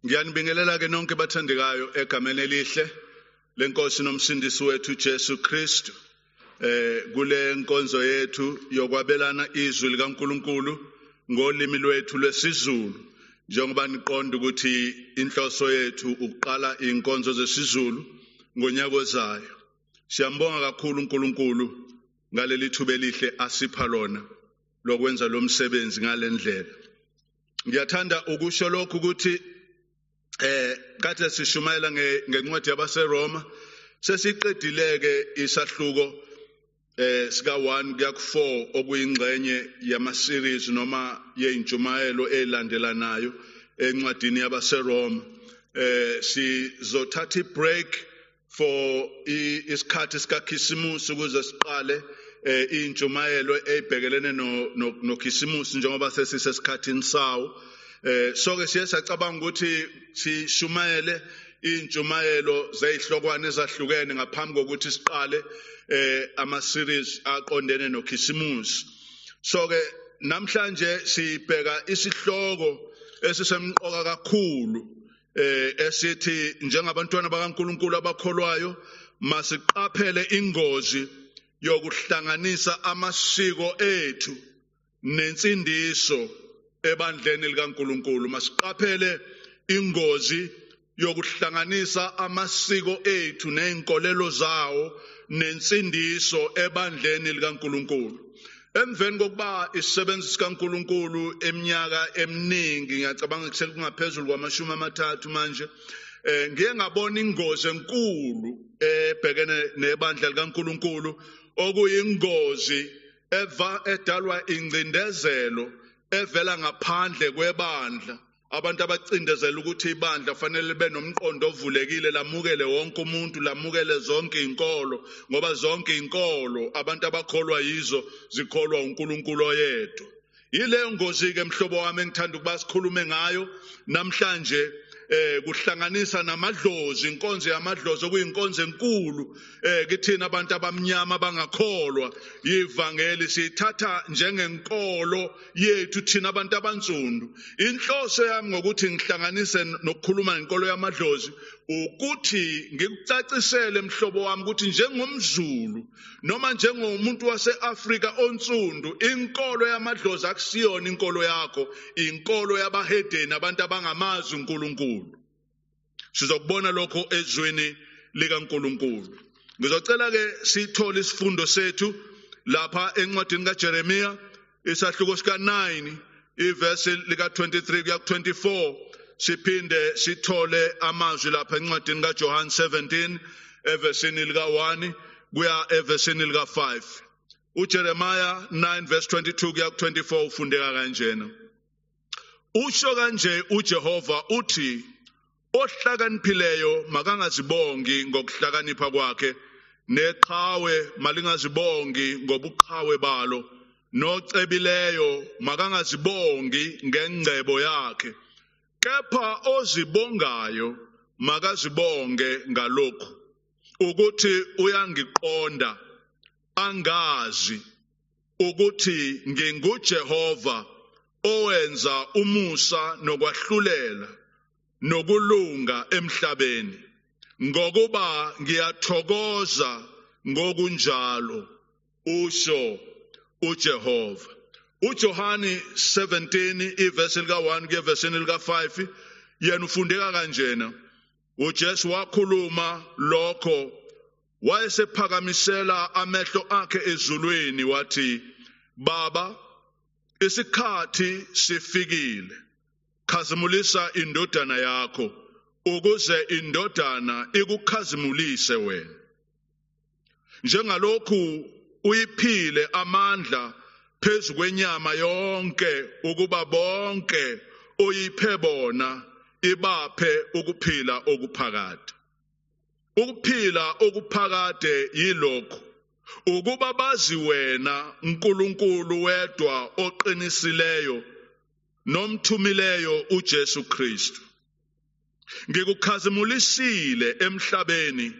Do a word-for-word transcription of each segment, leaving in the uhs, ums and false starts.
Ngiyanibingelela ke nonke bathandekayo egameni elihle lenkosi nomsindisi wethu Jesu Kristu eh kule nkonzo yethu yokwabelana izwi likaNkuluNkulu ngolimi lwethu lwesiZulu njengoba niqonda ukuthi inhloso yethu ukuqala inkonzo zesizulu ngonyaka ozayo. Siyambonga kakhulu uNkulunkulu ngaleli thuba elihle asipha lona lokwenza lo msebenzi ngalendlela. Ngiyathanda ukusho lokhu ukuthi eh kade sishumayela ngencwadi yabaseRoma sesiqedileke isahluko eh sika one kuya ku four okuyingxenye yama series noma yeinjumayelo elandelanayo encwadini yabaseRoma. Eh sizothatha ibreak for isikhathi sikaKhisimusi ukuze siqale eh injumayelo ebhekelene no noKhisimusi njengoba sesisesikhathini sawo. Eh so ke siye sacabanga ukuthi sishumayele injumayelo zezihlokwane ezahlukene ngaphambi kokuthi siqale eh ama series aqondene noKhisimusi. So ke namhlanje sibheka isihloko esisemqoka kakhulu eh esithi njengabantwana bakaNkuluNkulu abakholwayo masiqaphele ingozi yokuhlanganisa amasiko ethu nensindiso ebandleni likaNkuluNkulu. Masiqaphele ingozi yokuhlanganisa amasiko ethu nenkolelo zawo nensindiso ebandleni likaNkuluNkulu. Emveni kokuba isisebenzi sikaNkuluNkulu eminyaka eminingi ngiyacabanga kusele kungaphezulu kwamashumi amathathu manje eh ngiye ngabona ingozi enkulu ebhekene nebandla likaNkuluNkulu okuyingozi eva edalwa ingcindezelo evela ngaphandle kwebandla. Abantu abacindezela ukuthi ibandla fanele libe nomqondo ovulekile lamukele wonke umuntu lamukele zonke inkolo ngoba zonke inkolo abantu abakholwa yizo zikholwa uNkulunkulu oyedwa. Yile ngozi ke mhlobo wami engithanda ukuba sikhulume ngayo namhlanje eh kuhlanganisa namadlozi inkonzo yamadlozi okuyinkonzo enkulu eh kithina abantu abamnyama bangakholwa yivangeli sithatha njengenkolo yethu thina abantu abansundu. Inhloso yami ngokuthi ngihlanganise nokukhuluma ngenkolo yamadlozi ukuthi ngikucacisele mhlobo wami ukuthi njengomZulu noma njengomuntu waseAfrika onsundu inkolo yamadlozi akusiyona inkolo yakho inkolo yabahedeni abantu abangamazi uNkulunkulu. Sizokubona lokho ezweni likaNkulunkulu. Ngizocela ke sithole isifundo sethu lapha encwadini kaJeremiya isahluko sika nine iverse lika twenty-three kuya twenty-four. Siphinde sithole amazwi lapha encwadini kaJohn seventeen eversini lika one kuya eversini lika five. uJeremiya nine verse twenty-two kuya twenty-four ufundeka kanjena. Usho kanje uJehova uthi ohlakaniphileyo makangazibongi ngokuhlakanipha kwakhe neqhawe malingazibongi ngobuqhawe balo nocebileyo makangazibongi ngengcebo yakhe kepha ozibongayo makazibonge ngalokhu ukuthi uyangiqonda angazi ukuthi nginguJehova owenza umusa nokwahlulela nokulunga emhlabeni ngokuba ngiyathokoza ngokunjalo usho uJehova. uJohani seventeen iverse lika one kuya verse lika five yena ufundeka kanjena. uJesu wakhuluma lokho wayesephakamisela amehlo akhe ezulwini wathi Baba isikhathi sifikile khazimulisa indodana yakho ukuze indodana ikukhazimulise wena njengalokhu uyiphile amandla phezu kwenyama yonke ukuba bonke oyiphe bona ibaphe ukuphila okuphakade. Ukuphila okuphakade yilokho ukuba bazi wena uNkulunkulu wedwa oqinisileyo nomthumileyo uJesu Kristu. Ngikukhazimulisile emhlabeni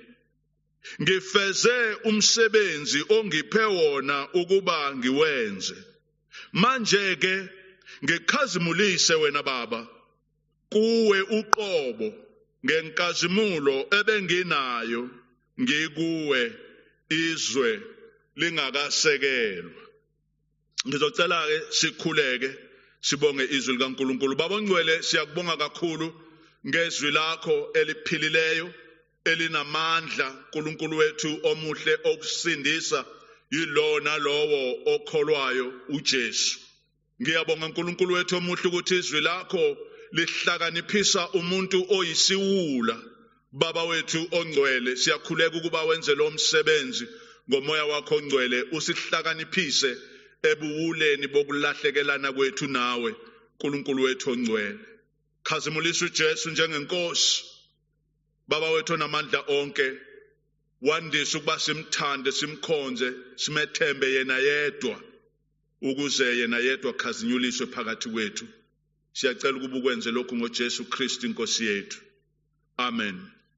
ngifeze umsebenzi ongiphe wona ukuba ngiwenze. Manje ke ngikhazimulise wena Baba kuwe uqobo ngenkazimulo ebenginayo ngikuwe izwe lingakasekelwa. Ngizocela ke sikhuleke sibonge izwi likaNkulunkulu. Baba ngcwele, siyakubonga kakhulu ngezwi lakho eliphilileyo elinamandla, uNkulunkulu wethu omuhle okusindisa yilona lowo okholwayo uJesu. Ngiyabonga uNkulunkulu wethu omuhle ukuthi izwi lakho lihlakaniphisa umuntu oyisiwula. Baba wethu ongcwele, siyakhuleka ukuba wenze lo msebenzi ngomoya wakho ongcwele, usihlakaniphise ebuwuleni bokulahlekelana kwethu nawe, uNkulunkulu wethu ongcwele. Khazimulisa uJesu njengenkosi, Baba wethu namandla onke, wandise ukuba simthande, simkhonze, simethembe yena yedwa, ukuze yena yedwa khazinyuliswe phakathi kwethu. Siyacela ukuba ukwenze lokhu ngoJesu Kristu inkosi yethu. Amen.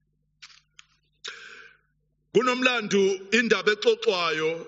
Kunomlandu indaba exoxwayo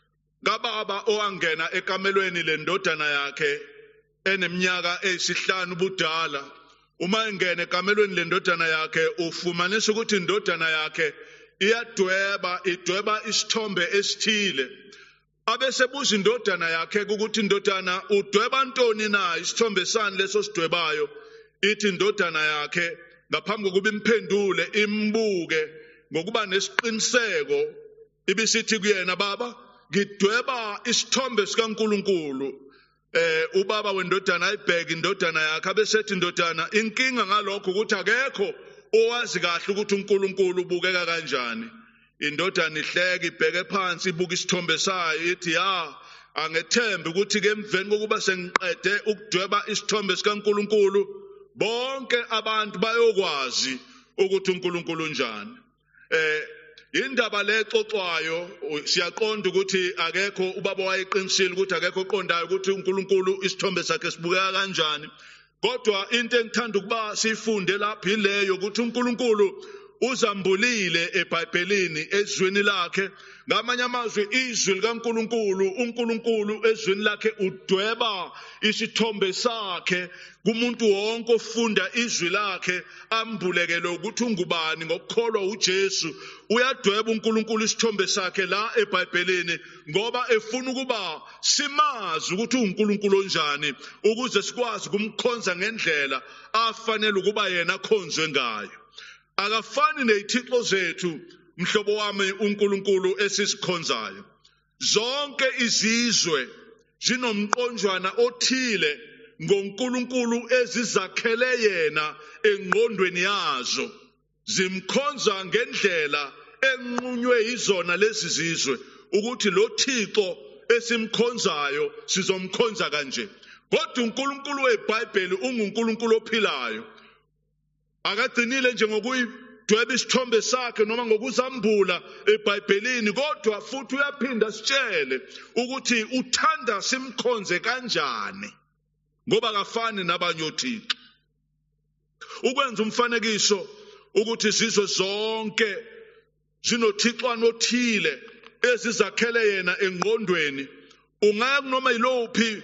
kababa owangena ekamelweni lendodana yakhe eneminyaka eyisihlanu budala. Uma engena ekamelweni lendodana yakhe ufumanisa ukuthi indodana yakhe iyadweba, idweba isithombe esithile. Abesebuza indodana yakhe ukuthi indodana udweba ntoni na, isithombe sani leso sidwebayo? Ithi indodana yakhe ngaphambi kokuba imphendule imbuke ngokuba nesiqiniseko ibisithi kuyena, baba ngidweba isithombe sikaNkulunkulu. Eh ubaba wendodana ayibheka indodana yakhe abesethi, indodana inkinga ngalokho ukuthi akekho owazi kahle ukuthi uNkulunkulu ubukeka kanjani. Indodana ihleka ibheke phansi ibuka isithombe sayo ithi, ya angethembe ukuthi ke emveni kokuba sengiqede ukudweba isithombe sikaNkulunkulu bonke abantu bayokwazi ukuthi uNkulunkulu unjani. Eh indaba lexoxwayo siyaqonda ukuthi akekho ubaba wayeqinisile ukuthi akekho oqondayo ukuthi uNkulunkulu isithombe sakhe sibukeka kanjani. Kodwa into engithanda ukuba sifunde lapha ileyo ukuthi uNkulunkulu uzambulile eBhayibhelini ezwini lakhe. Ngamanye amazwi izwi likaNkulunkulu, uNkulunkulu ezwini lakhe udweba isithombe sakhe kumuntu wonke ofunda izwi lakhe, ambulekele ukuthi ungubani ngokukholwa uJesu. Uyadweba uNkulunkulu isithombe sakhe la eBhayibhelini ngoba efuna ukuba simazi ukuthi uNkulunkulu onjani, ukuze sikwazi ukumkhonza ngendlela afanele ukuba yena akhonzwe ngayo. Akafani nezithixo zethu mhlobo wami uNkulunkulu esisikhonzayo. Zonke izizwe zinomqonjwana othile ngoNkulunkulu ezizakhele yena engqondweni yazo, zimkhonza ngendlela enqunywe izona lezi zizwe ukuthi lo Thixo esimkhonzayo sizomkhonza kanje. Kodwa uNkulunkulu weBhayibheli unguNkulunkulu ophilayo. Akagcinile nje ngokuyidweba isithombe sakhe noma ngokuzambula eBhayibhelini, kodwa futhi uyaphinda sitshele ukuthi uthanda simkhonze kanjani ngoba akafani nabanye othixo. Ukwenza umfanekiso ukuthi izizwe zonke zinothixwana othile ezizakhele yena engqondweni. Ungaya kunoma yilophi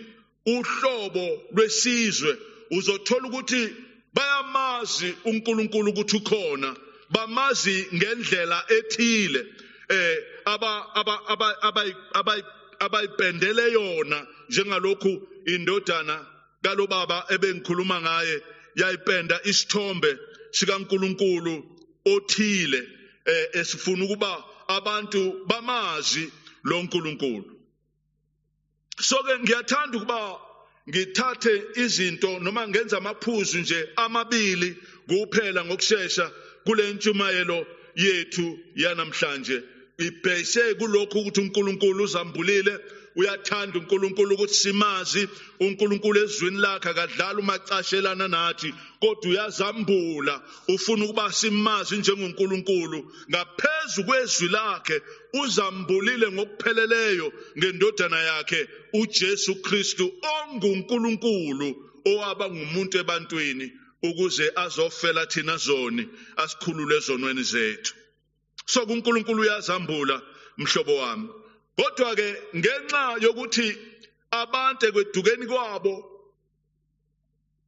uhlobo lwesizwe uzothola ukuthi bayamazi uNkulunkulu ukuthi ukhona, bamazi ngendlela ethile eh aba aba aba abayipendele yona, njengalokhu indodana kalobaba ebengikhuluma ngaye yayipenda isithombe sikaNkulunkulu othile eh esifuna ukuba abantu bamazi lo nkulunkulu. So ke ngiyathanda ukuba ngithathe izinto noma ngenza amaphuzu nje amabili kuphela ngokusheshsha kule ntshumayelo yethu yanamhlanje. Ibhese kulokhu ukuthi uNkulunkulu uzambulile, uyathanda uNkulunkulu ukuthi simazi uNkulunkulu ezwini lakhe, akadlala umacashelana nathi kodwa uyazambula, ufuna ukuba simazi njengoNkulunkulu ngaphezulu kwezwi lakhe. Uzambulile ngokupheleleyo ngendodana yakhe uJesu Kristu onguNkulunkulu owaba ngumuntu ebantwini ukuze azofela thina zoni, asikhulule ezonweni zethu. So uNkulunkulu uyazambula mhlobo wami. Kodwa ke ngenxa yokuthi abantu ekwedukeni kwabo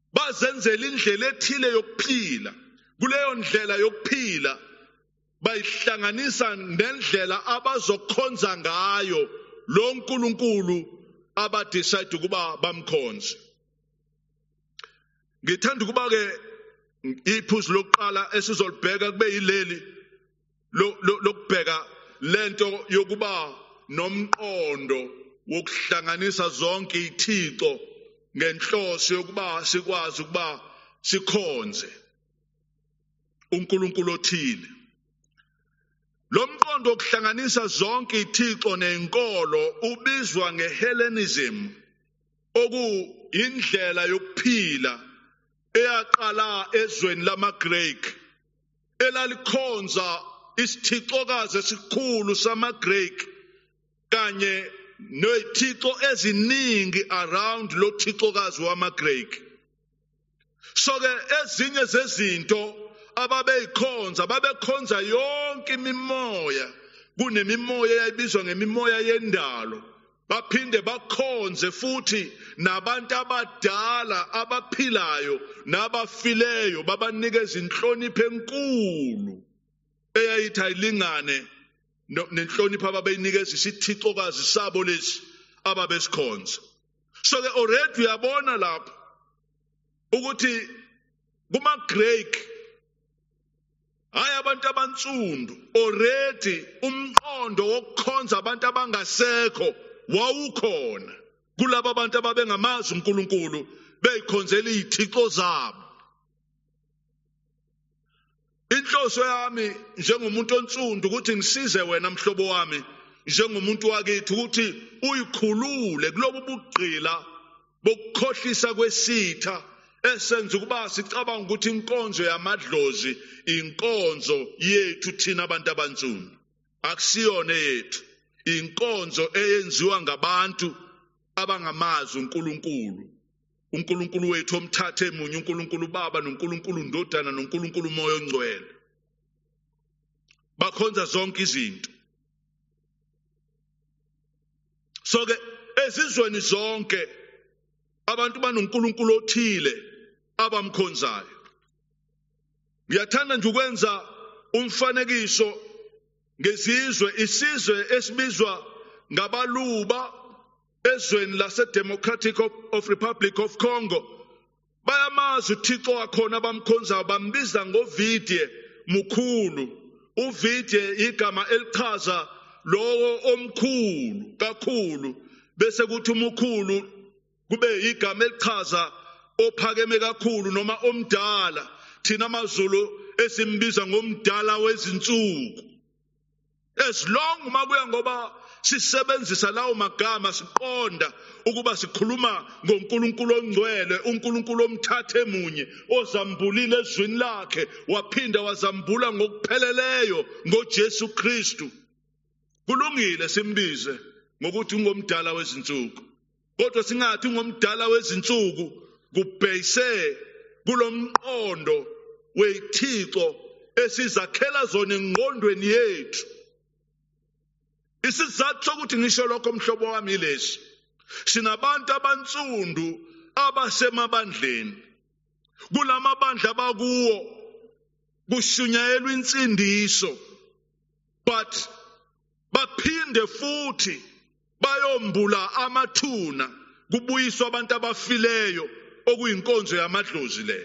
bazenzela indlela ethile yokuphila. Kuleyo ndlela yokuphila bayihlanganisa nendlela abazokhonza ngayo lo nkulunkulu abadecide ukuba bamkhonze. Ngithanda ukuba ke iphuzu lokuqala esizolibheka kube yileli lokubheka lento yokuba nomqondo wokuhlanganisa zonke izithixo ngenhloso yokuba sikwazi ukuba sikhonze uNkulunkulu othile. Lo mqondo wokuhlanganisa zonke izithixo nenkolo ubizwa ngeHellenism, okuyindlela yokuphila eyaqala ezweni lamaGreek elalikhonza isithixokazi esikhulu samaGreek kanye nezithixo eziningi around lo thixokazi wamaGreek. So ke ezinye zezinto ababeyikhonza babekhonza yonke imimoya, kunemimoya eyayibizwa ngemimoya yendalo, baphinde bakhonze futhi nabantu abadala abaphilayo nabafileyo, babanikeza inhlonipho enkulu eyayithi ayilingane nenhlonipho ababeyinikeza isithixokazi sabo lesi ababesikhonza. So ke already uyabona lapho ukuthi kuma-Greek hayi abantu abansundu already umqondo wokukhonza abantu abangasekho wawukhona kulabo abantu ababengamazi uNkulunkulu beyikhonzela izithixo zabo. Inhloso yami njengomuntu onsundu ukuthi ngisize wena mhlobo wami njengomuntu wakithi ukuthi uyikhulule kulobu bugqila bokukhohlisa kwesitha esenza ukuba sicabanga ukuthi inkonzo yamadlozi inkonzo yethu thina abantu abansundu. Akusiyona yethu, inkonzo eyenziwa ngabantu abangamazi uNkulunkulu. uNkulunkulu wethu omthathe emunye, uNkulunkulu Baba noNkulunkulu Ndodana noNkulunkulu Moya Ongcwele. Bakhonza zonke izinto. So ke ezizweni zonke abantu banoNkulunkulu othile abamkhonzayo. Ngiyathanda nje ukwenza umfanekiso ngezizwe, isizwe esibizwa ngabaluba ezweni lase Democratic of Republic of Congo. Bayamazi uThixo wakhona abamkhonzayo, bambiza ngoVidye Mukhulu. uVidye igama elichaza lowo omkhulu kakhulu, bese kuthi umukhulu kube igama elichaza ophakeme kakhulu noma omdala, thina amaZulu esimbiza ngomdala wezinsuku. As long uma kuya ngoba sisebenzisa lawo magama siqonda ukuba sikhuluma ngoNkulunkulu ongcwele, uNkulunkulu omthathe emunye ozambulile ezwini lakhe waphinda wazambula ngokupheleleyo ngoJesu Kristu. Kulungile simbize ngokuthi ungomdala wezinsuku, kodwa singathi ungomdala wezinsuku kubhekise kulomqondo wezithixo esizakhela zona engqondweni yethu. Isizathu sokuthi ngisho lokho mhlobo wami lesi, sinabantu abansundu abasemabandleni. Kulamabandla bakuwo kushunyayelwa insindiso, but baphinde futhi bayombula amathuna kubuyiswa abantu abafileyo okuyinkonzo yamadlozi le.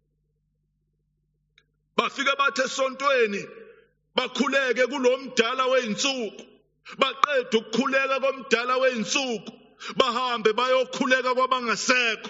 Bafika bathe esontweni bakhuleke kulomdala weinsuku, baqeda ukukhuleka komdala weinsuku bahambe bayokhuleka kwabangasekho,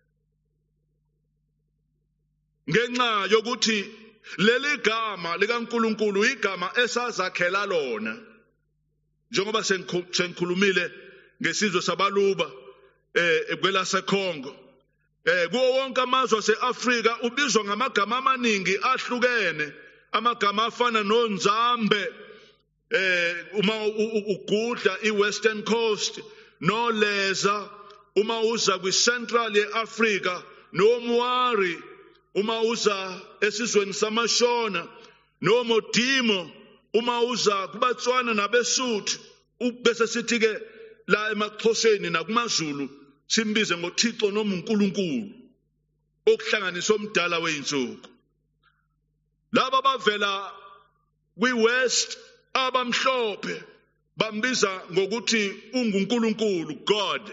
ngenxa yokuthi leli gama likaNkulunkulu igama esazakhela lona. Njengoba sengikhulumile ngesizwe sabaluba eh kwelaseCongo, eh kuwo wonke amazwe aseAfrika ubizwa ngamagama amaningi ahlukene, amagama afana noNzambe, eh uma ugudla iWestern Coast, no Leza uma uza kwiCentral yeAfrika, no Mwari uma uza esizweni samashona, no Modimo uma uza kubaTswana nabeSuthu. Ubese sithi ke la emaXhoseni nakumaZulu simbize ngoThixo noma uNkulunkulu. okuhlanganisa omdala weinsuku. Laba bavela kwi-West abamhlophe bambiza ngokuthi unguNkulunkulu, God.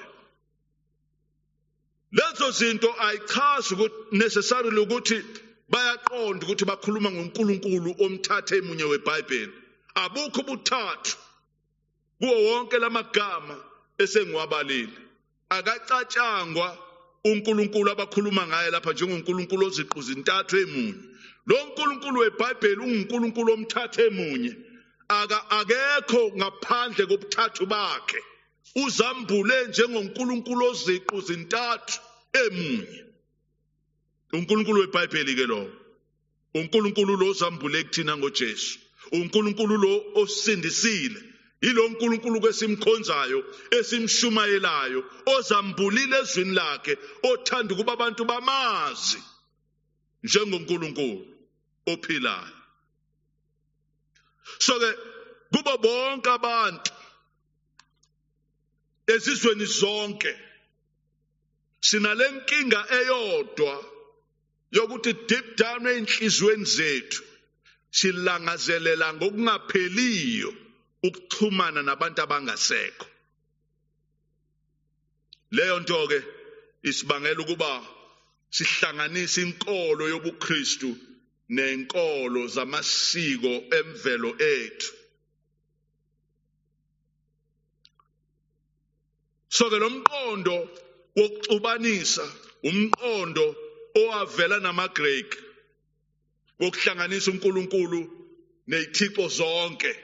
Lezo zinto ayichazi ukuthi necessarily ukuthi bayaqonda ukuthi bakhuluma ngoNkulunkulu omthathe emunye weBhayibheli. Abukho ubuthathu kuwo wonke lamagama esengiwabalile. Akacatshangwa uNkulunkulu abakhuluma ngaye lapha njengoNkulunkulu oziqu zintathu emunye. Lo nkulunkulu weBhayibheli unguNkulunkulu omthathe emunye. Aka akekho ngaphandle kobuthathu bakhe. Uzambule njengoNkulunkulu oziqu zintathu emunye. uNkulunkulu weBhayibheli ke lo. uNkulunkulu lo ozambule kuthina ngoJesu. uNkulunkulu lo osindisile. Yilo uNkulunkulu kwesimkhonzayo, esimshumayelayo, ozambulile ezwini lakhe, othanda ukuba abantu bamazi njengoNkulunkulu ophilayo. So ke kuba bonke abantu ezizweni zonke sinalenkinga eyodwa yokuthi deep down enhlizweni zethu silangazelela ngokungapheliyo ukuxhumana nabantu abangasekho. Leyo nto ke isibangela ukuba sihlanganise inkolo yobuKristu nenkolo zamasiko emvelo ethu. So ke lo mqondo wokuxubanisa umqondo owavela namaGreek wokuhlanganisa uNkulunkulu nezithixo zonke.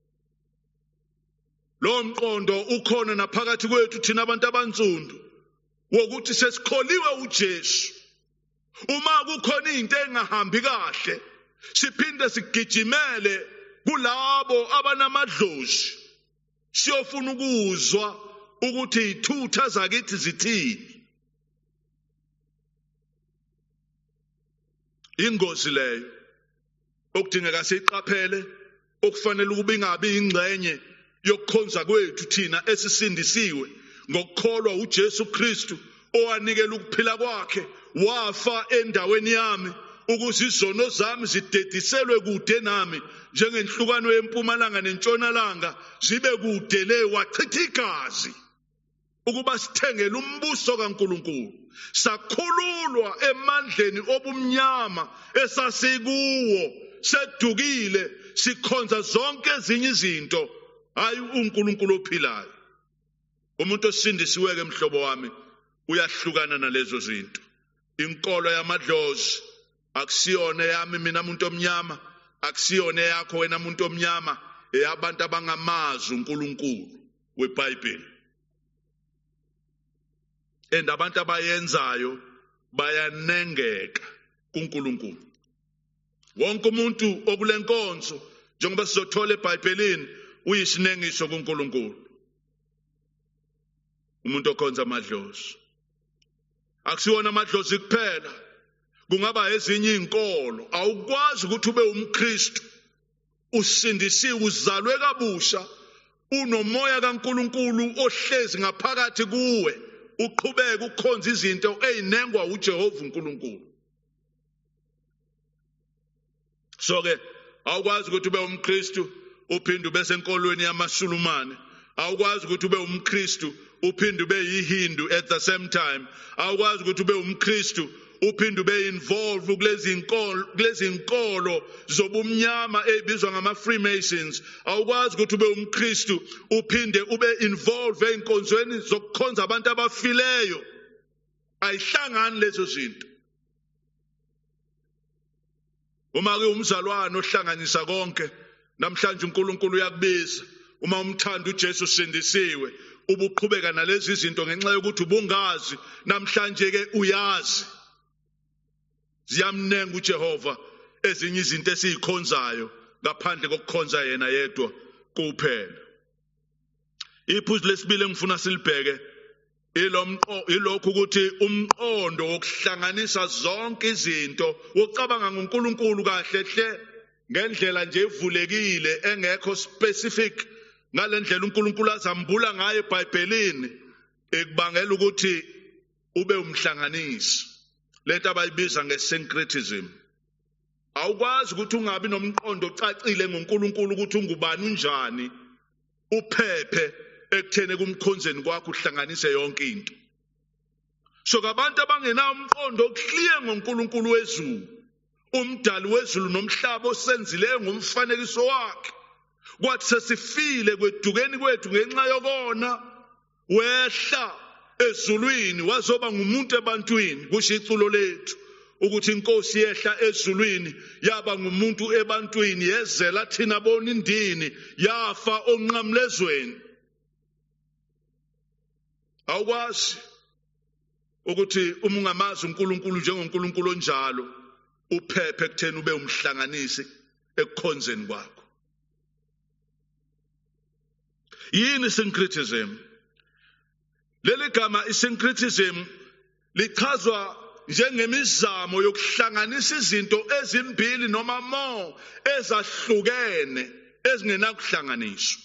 Lo mqondo ukhona naphakathi kwethu thina abantu abansundu wokuthi sesikholiwe uJesu. Uma kukhona into engahambi kahle siphinde sigijimele kulabo abanamadlozi siyofuna ukuzwa ukuthi ithutha zakithi zithini. Ingozi leyo okudingeka siqaphele, okufanele ukuba ingabi ingxenye yokukhonza kwethu thina esisindisiwe ngokukholwa uJesu Kristu owanikela ukuphila kwakhe, wafa endaweni yami ukuze izono zami zidediselwe kude nami njengenhlukano yempumalanga nentshonalanga zibe kude le, wachitha igazi ukuba sithengele umbuso kaNkulunkulu. Sakhululwa emandleni obumnyama esasikuwo, sedukile sikhonza zonke ezinye izinto hayi uNkulunkulu ophilayo. Umuntu osindisiwe ke mhlobo wami uyahlukana nalezo zinto. Inkolo yamadlozi akusiyona yami mina umuntu omnyama, akusiyona yakho wena umuntu omnyama, eyabantu abangamazi uNkulunkulu weBhayibheli. And abantu abayenzayo bayanengeka kuNkulunkulu. Wonke umuntu okulenkonzo njengoba sizothola eBhayibhelini uyisinengiso kuNkulunkulu. Umuntu okhonza amadlozi akusiwona amadlozi kuphela, kungaba ezinye izinkolo. Awukwazi ukuthi ube umKristu usindisiwe, uzalwe kabusha, unomoya kaNkulunkulu ohlezi ngaphakathi kuwe, uqhubeke ukukhonza izinto ezinengwa uJehova uNkulunkulu. So ke awukwazi ukuthi ube umKristu uphinde ube senkolweni yamaSulumane. Awukwazi ukuthi ube umKristu uphinde ube yiHindu at the same time. Awukwazi ukuthi ube umKristu uphinde ube involved kulezi inkolo kulezi inkolo zobumnyama ezibizwa ngama Freemasons. Awukwazi ukuthi ube umKristu uphinde ube involved einkonzweni zokukhonza abantu abafileyo. Ayihlangani lezo zinto. Uma ke umzalwane ohlanganisa konke, namhlanje uNkulunkulu uyakubiza. Uma umthanda uJesu sindisiwe, ubuqhubeka nalezi zinto ngenxa yokuthi ubungazi, namhlanje ke uyazi. Ziyamnenga uJehova ezinye izinto esizikhonzayo ngaphandle kokukhonza yena yedwa kuphela. Iphuzu lesibili engifuna silibheke ilomqo ilokhu ukuthi umqondo wokuhlanganisa zonke izinto, wokucabanga ngoNkulunkulu kahle hle ngendlela nje evulekile engekho specific, ngalendlela uNkulunkulu azambula ngayo eBhayibhelini, ekubangela ukuthi ube umhlanganisi. lento abayibiza nge-syncretism. Awukwazi ukuthi ungabi nomqondo ocacile ngoNkulunkulu ukuthi ungubani unjani uphephe ekuthene kumkhonzeni kwakho uhlanganise yonke into. So abantu abangenawo umqondo oclear ngoNkulunkulu wezulu, umdali wezulu nomhlaba osenzileyo ngomfanekiso wakhe, kwathi sesifile kwedukeni kwethu ngenxa yokona wehla ezulwini wazoba ngumuntu ebantwini. Kusho iculo lethu ukuthi inkosi yehla ezulwini yaba ngumuntu ebantwini, yezela thina bona indini, yafa onqamlezweni. Awukwazi ukuthi uma ungamazi uNkulunkulu njengoNkulunkulu onjalo uphephe ekutheni ube umhlanganisi ekukhonzeni kwakho. Yini syncretism? Leli gama i-syncretism lichazwa njengemizamo yokuhlanganisa izinto ezimbili noma more ezahlukene ezingenakuhlanganiswa.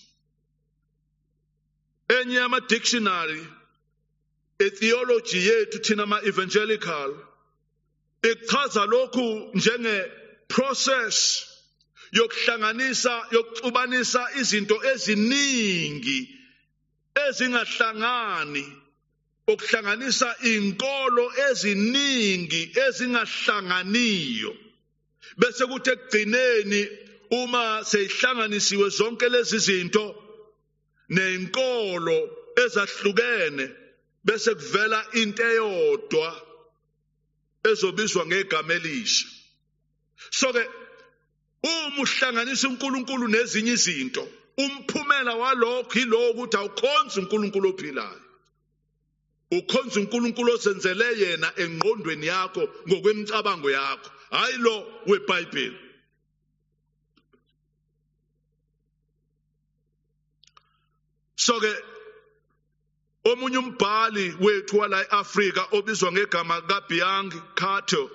Enye ama-dictionary e-theology yethu thina ama-evangelical ichaza lokhu njenge-process yokuhlanganisa yokuxubanisa izinto eziningi ezingahlangani, okuhlanganisa inkolo eziningi ezingahlanganiyo, bese kuthi ekugcineni uma seyihlanganisiwe zonke lezi zinto nenkolo ezahlukene bese kuvela into eyodwa ezobizwa ngegama elisha. So ke uma uhlanganisa uNkulunkulu nezinye izinto, umphumela walokho yilo ukuthi awukhonzi uNkulunkulu ophilayo, ukhonza uNkulunkulu osenzele yena engqondweni yakho ngokwemicabango yakho, hayi lo weBhayibheli. So ke omunye umbhali wethu wala eAfrika obizwa ngegama kaByang Kato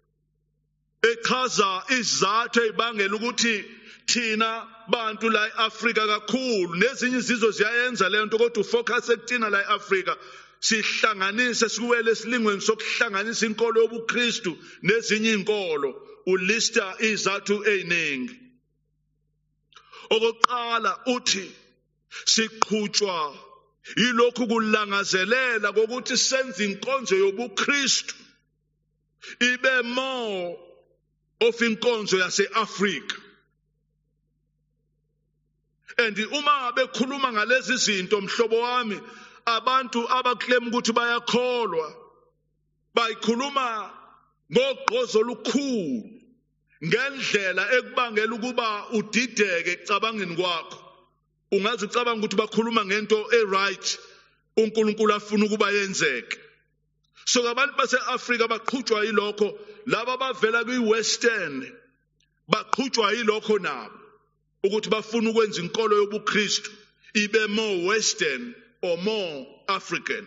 echaza izathu ezibangela ukuthi thina bantu la eAfrika kakhulu nezinye izizwe ziyayenza leyo nto kodwa ufocus ekuthina la eAfrika sihlanganise siwele esilingweni sokuhlanganisa inkolo yobuKristu nezinye inkolo. Ulista izathu eziningi. Okokuqala uthi siqhutshwa yilokhu kulangazelela kokuthi senze inkonzo yobuKristu ibe more of inkonzo yase-Afrika. And uma bekhuluma ngalezi zinto mhlobo wami, abantu abaklem ukuthi bayakholwa bayikhuluma ngogqozo olukhulu ngendlela ekubangela ukuba udideke ecabangeni kwakho. Ungazi ucabanga ukuthi bakhuluma ngento e-right uNkulunkulu afuna ukuba yenzeke. So abantu base-Afrika baqhutshwa yilokho, laba bavela kwi-western baqhutshwa yilokho nabo ukuthi bafuna ukwenza inkolo yobuKristu ibe more western or more African.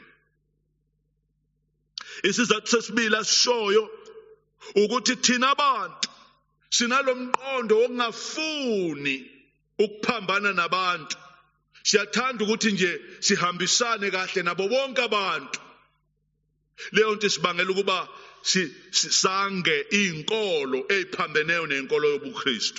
Isizathu sesibili asishoyo ukuthi thina abantu sinalomqondo wokungafuni ukuphambana nabantu. Siyathanda ukuthi nje sihambisane kahle nabo bonke abantu. Leyo nto sibangela ukuba sisange inkolo eziphambeneyo nenkolo yobuKristu.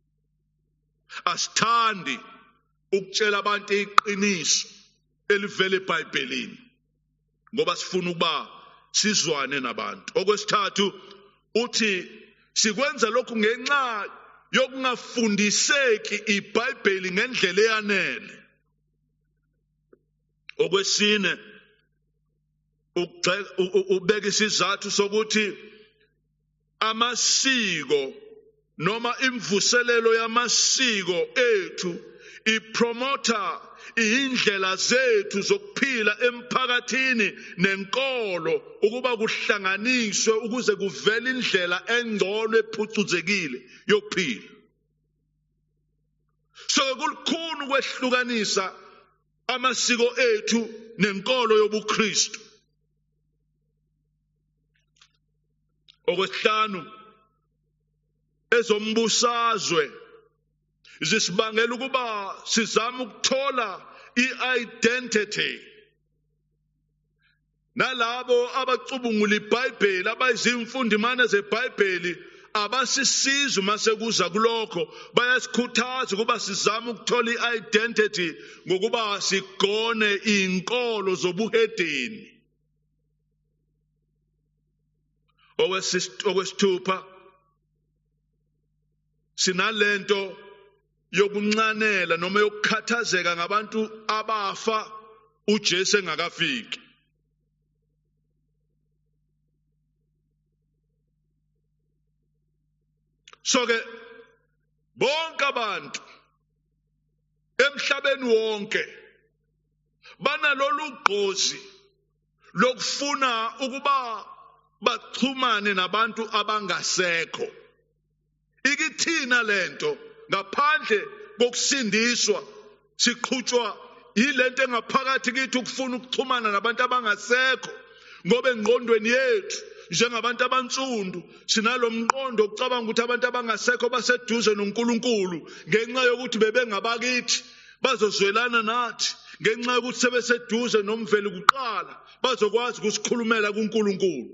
Asithandi ukutshela abantu iqiniso elivela eBhayibhelini ngoba sifuna ukuba sizwane nabantu. Okwesithathu uthi sikwenza lokhu ngenxa yokungafundiseki iBhayibheli ngendlela eyanele. Okwesine ubeka isizathu sokuthi amasiko noma imvuselelo yamasiko ethu ipromota indlela zethu zokuphila emphakathini nenkolo ukuba kuhlanganiswe ukuze kuvele indlela engcono ephucuzekile yokuphila. So kulukhulu kwehlukanisa amasiko ethu nenkolo yobuKristu. Okwesihlanu ezombusazwe zisibangela ukuba sizama ukuthola i-identity nalabo abacubungula iBhayibheli abayizimfundimane zeBhayibheli abasisiza mase kuza kulokho bayasikhuthaza kuba sizama ukuthola i-identity ngokuba sigone inkolo zobuhedeni. Okwesithupha, sinalento yokuncanela noma yokukhathazeka ngabantu abafa uJesu engakafiki. So ke bonke abantu emhlabeni wonke banalolu gqozi lokufuna ukuba baxhumane nabantu abangasekho. Ikithina lento ngaphandle kokusindiswa siqhutshwa yilento engaphakathi kithi ukufuna ukuxhumana nabantu abangasekho, ngoba engqondweni yethu njengabantu abansundu sinalo mqondo ukucabanga ukuthi abantu abangasekho baseduze noNkulunkulu ngenxa yokuthi bebengabakithi bazozwelana nathi, ngenxa yokuthi sebeseduze nomveli kuqala bazokwazi ukusikhulumela kuNkulunkulu.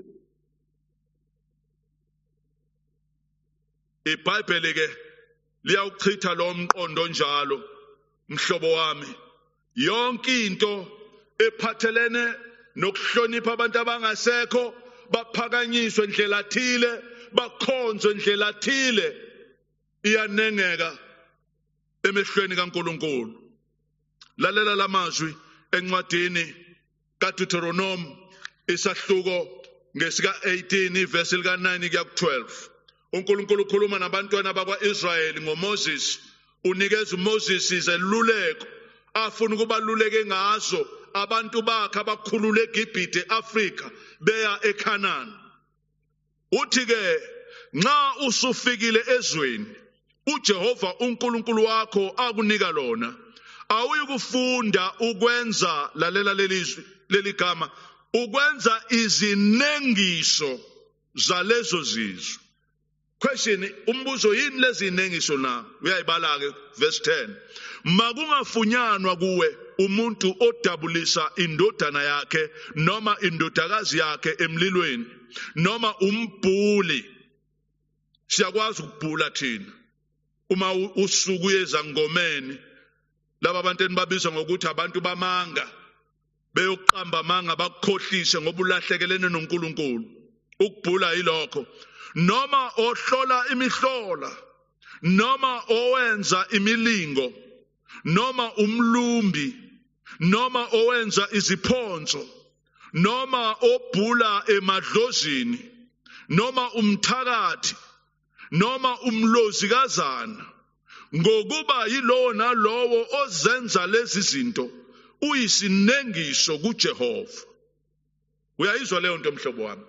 iBhayibheli ke liyawuchitha lo mqondo njalo mhlobo wami. Yonke into ephathelene nokuhlonipha abantu abangasekho baphakanyiswe indlela thile, bakhonzwe indlela thile, iyanengeka emehlweni kaNkulunkulu. Lalela lamazwi encwadini kaDuteronomy isahluko ngesika eighteen verse lika nine kuya ku twelve. uNkulunkulu ukhuluma nabantwana bakwaIsrayeli ngoMoses, unikeza uMoses izeluleko afuna ukubaluleke ngazo abantu bakhe abakhulule eGibhithe eAfrika beya eKhanani. Uthi ke nxa usufikile ezweni uJehova uNkulunkulu wakho akunika lona, awuyikufunda ukwenza, lalela lelizwi leligama, ukwenza izinengiso zalezo zizwe. Question, umbuzo yini lezi zinengiso na? Uyayibala ke verse ten. Makungafunyanwa kuwe umuntu odabulisa indodana yakhe noma indodakazi yakhe emlilweni noma umbhuli. Siyakwazi ukubhula thina uma usuku yeza ngomeni, laba abantu enibabizwa ngokuthi abantu bamanga beyoqamba amanga bakukhohlise ngoba ulahlekelene noNkulunkulu. Ukubhula yilokho. Noma ohlola imihlola, noma owenza imilingo, noma umlumbi, noma owenza iziphonzo, noma obhula emadlozini, noma umthakathi, noma umlozikazana, ngokuba yilowo nalowo ozenza lezi zinto uyisinengiso kuJehova. Uyayizwa leyo nto mhlobo wami?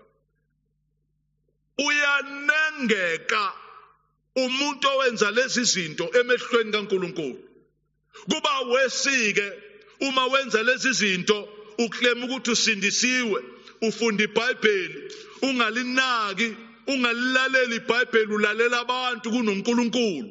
Uyanengeka umuntu owenza lezi zinto emehlweni kaNkulunkulu. Kuba wesike uma wenza lezi zinto uklema ukuthi usindisiwe, ufunda iBhayibheli, ungalinaki, ungalilaleli iBhayibheli, ulalela abantu kunoNkulunkulu.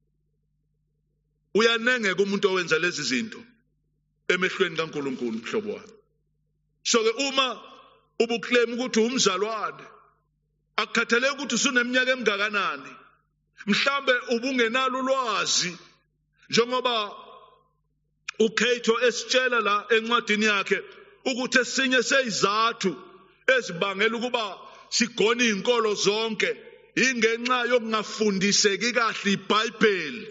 Uyanengeka umuntu owenza lezi zinto emehlweni kaNkulunkulu mhlobo wami. So ke uma ubuklema ukuthi umzalwane, akukhathaleki ukuthi usuneminyaka emgakanani, mhlambe ubungenalo ulwazi, njengoba uKato esitshela la encwadini yakhe ukuthi esinye seyizathu ezibangela ukuba sigone izinkolo zonke ingenxa yokungafundiseki kahle iBhayibheli.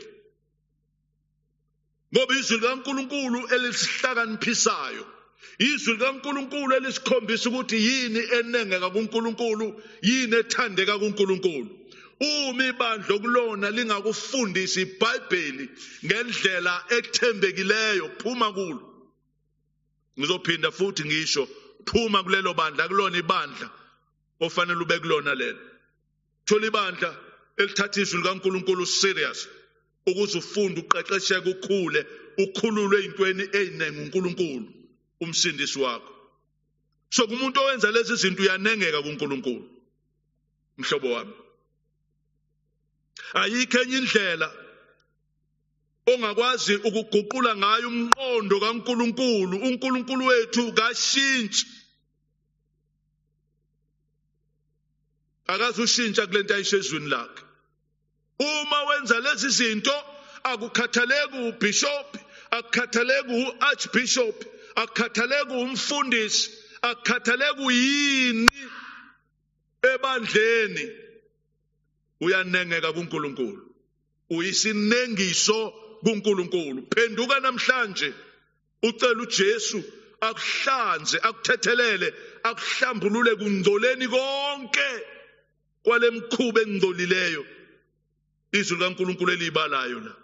Ngoba izwi likaNkulunkulu elisihlakaniphisayo, izwi likaNkulunkulu elisikhombisa ukuthi yini enengeka kuNkulunkulu, yini ethandeka kuNkulunkulu. Uma ibandla kulona lingakufundisa iBhayibheli ngendlela ethembekileyo, phuma kulo. Ngizophinda futhi ngisho, phuma kulelo bandla, kulona ibandla ofanele ube kulona lelo. Thola ibandla elithatha izwi likaNkulunkulu serious, ukuze ufunde uqeqesheke ukhule, ukhululwe ezintweni eziningi uNkulunkulu umsindisi wakho. So kumuntu owenza lezi zinto uyanengeka kuNkulunkulu mhlobo wami. Ayikho enye indlela ongakwazi ukuguqula ngayo umqondo kaNkulunkulu. uNkulunkulu wethu kashintshi. akazushintsha kulento ayishezweni lakhe. Uma wenza lezi zinto akukhathaleki ubishop, akukhathaleki uarchbishop, akukhathaleki umfundisi, akukhathaleki uyini ebandleni, uyanengeka kuNkulunkulu. Uyisinengiso kuNkulunkulu. Phenduka namhlanje ucela uJesu akuhlanze, akuthethelele, akuhlambulule kungcoleni konke kwalemkhuba engcolileyo. Izwi likaNkulunkulu elibalayo la.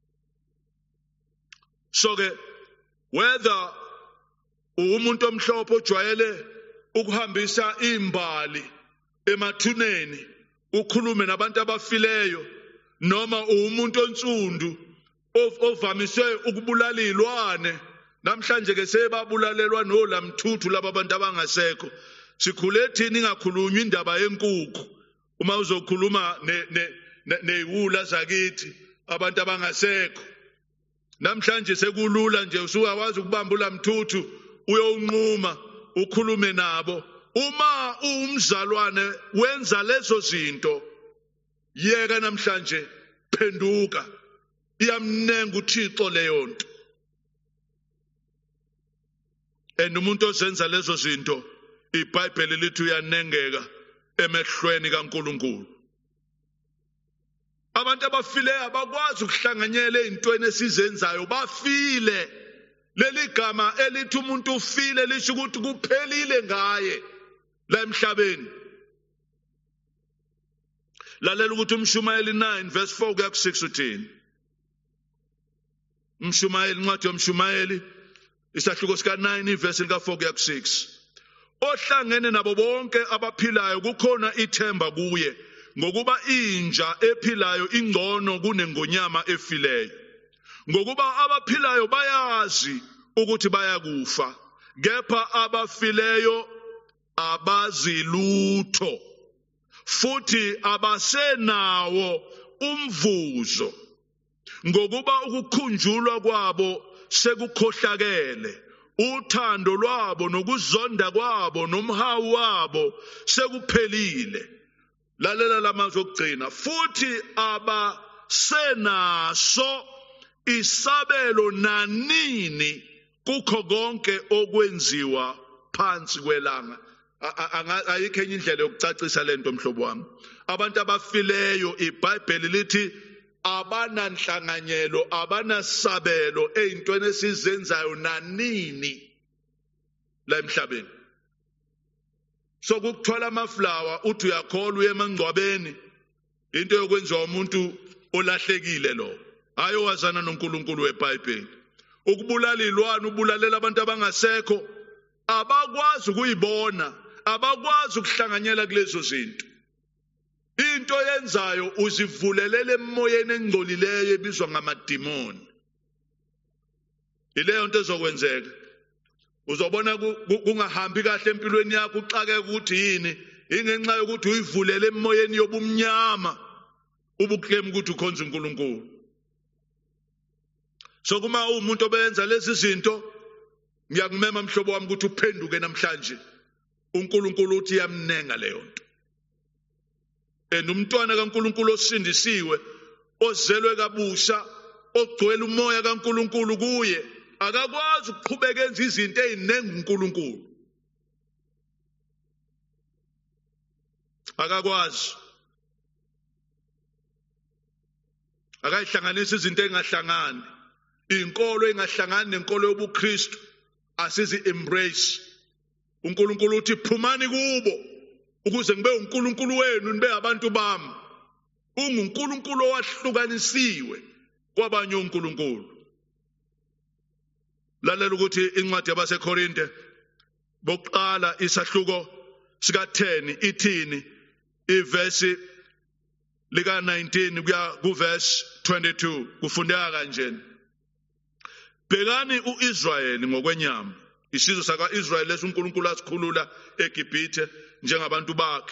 So ke whether umuntu omhlophe ojwayele ukuhambisa imbali emathuneni ukhulume nabantu abafileyo, noma umuntu onsundu ovamise ukubulala izilwane, namhlanje ke sebabulalelwa nolamthuthu laba abantu abangasekho. Sikhule thini ingakhulunywa indaba yenkukhu uma uzokhuluma ne neyiwula zakithi abantu abangasekho. Namhlanje sekulula nje usukwazi ukubamba ulamthuthu uyonquma ukhulume nabo. Uma umzalwane wenza lezo zinto, yeka namhlanje, phenduka, iyamnenga uThixo leyo nto. And umuntu ozenza lezo zinto, iBhayibheli lithi uyanengeka emehlweni kaNkulunkulu. Abantu abafileyo abakwazi ukuhlanganyela ezintweni esizenzayo, bafile. Leli gama elithi umuntu ufile lisho ukuthi kuphelile ngaye la emhlabeni. Lalela ukuthi uMshumayeli nine verse four kuya ku six uthini. uMshumayeli, incwadi yoMshumayeli isahluko sika nine verse lika four kuya ku six. Ohlangene nabo bonke abaphilayo kukhona ithemba kuye, ngokuba inja ephilayo ingcono kunengonyama efileyo. Ngokuba abaphilayo bayazi ukuthi bayakufa, kepha abafileyo abazi lutho, futhi abasenawo umvuzo. Ngokuba ukukhunjulwa kwabo sekukhohlakele, uthando lwabo nokuzonda kwabo nomhawu wabo sekuphelile. Lalela lamazwi okugcina, futhi abasenaso isabelo nanini kukho konke okwenziwa phansi kwelanga. Ayikho enye indlela yokucacisa lento mhlobo wami. Abantu abafileyo iBhayibheli lithi abananhlanganyelo, abanasabelo ezintweni esizenzayo nanini la emhlabeni. So kukuthwala amaflawa uthi uyakholwa uye emangcwabeni, into yokwenziwa umuntu olahlekile lo. Ayowazana noNkulunkulu weBhayibheli. Ukubulala izilwane, ubulalela abantu abangasekho, abakwazi ukuyibona, abakwazi ukuhlanganyela kulezo zinto. Into yenzayo uzivulelele emoyeni engcolileyo ebizwa ngamadimoni. Ileyo nto ezokwenzeka. Uzobona kungahambi kahle empilweni yakho, uxake ukuthi yini, ingenxa yokuthi uyivulele emoyeni yobumnyama ubuklem ukuthi ukhonza uNkulunkulu. So kuma umuntu obenza lezi zinto, ngiyakumema mhlobo wami ukuthi uphenduke namhlanje. uNkulunkulu uthi yamnenga leyo nto. And umntwana kaNkulunkulu osindisiwe, ozelwe kabusha, ogcwele umoya kaNkulunkulu kuye, akakwazi ukuqhubeka enza izinto ezinengi uNkulunkulu. Akakwazi. Akayihlanganisa izinto engahlangani. Inkolo engahlangani nenkolo yobuKristu asizi embrace. uNkulunkulu uthi phumani kubo ukuze ngibe uNkulunkulu wenu nibe abantu bami. UnguNkulunkulu owahlukanisiwe kwabanye uNkulunkulu. Lalela ukuthi incwadi yabaseKorinte bokuqala isahluko sika ten ithini, iverse lika nineteen kuya ku verse twenty-two kufundeka kanjena. Bhekani uIsrayeli ngokwenyama, isizwe sakaIsrayeli leso uNkulunkulu asikhulula eGibhithe njengabantu bakhe.